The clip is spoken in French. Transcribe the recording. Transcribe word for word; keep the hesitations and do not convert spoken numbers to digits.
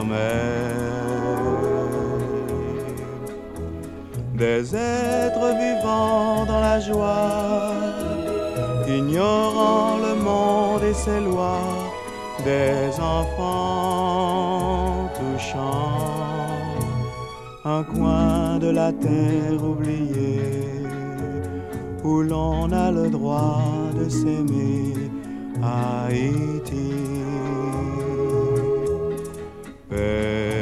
Des êtres vivant dans la joie, ignorant le monde et ses lois, des enfants touchants, un coin de la terre oublié, où l'on a le droit de s'aimer, Haïti.